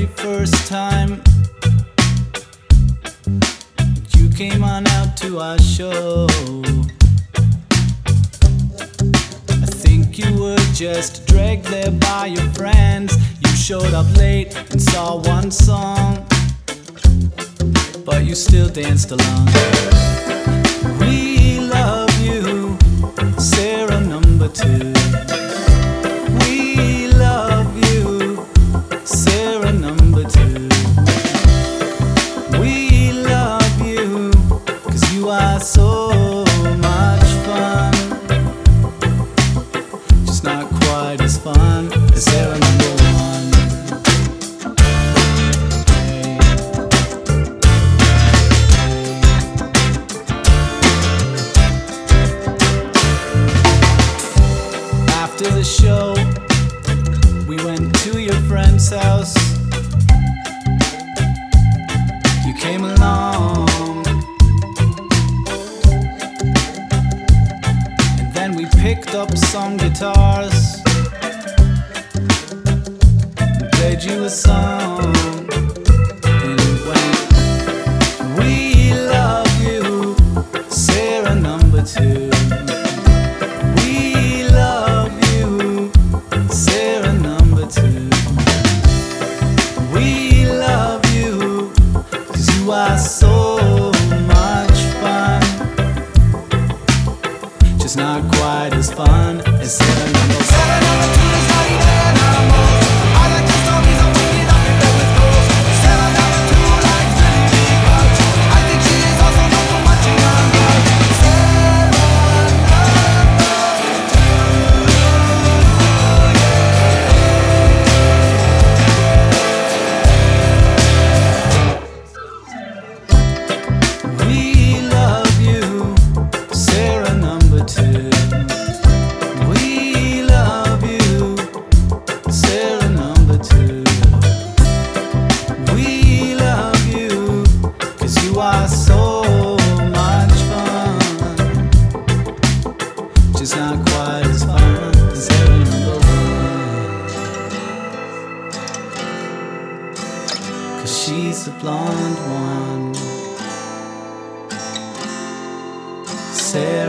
very first time you came on out to our show. I think you were just dragged there by your friends. You showed up late and saw one song, but you still danced along. We love you, Sarah number 2. We love you, Sarah number 2. We love you, 'cause you are so much fun. Just not quite as fun as Sarah number 1. After the show, we went to your friend's house. You came along, and then we picked up some guitars and played you a song, and it went, we love you, Sarah number 2. You are so much fun, just not quite as fun as Sarah number 1. Sarah number 2 is not even animals. I like the stories of waking up in bed with girls. Sarah number 2 likes really big butts. I think she is also known for munching on bugs. Sarah number 2. We love you, Sarah number 2. We love you, 'cause you are so much fun, just not quite as fun as Sarah number 1. 'Cause she's the blonde one. Sarah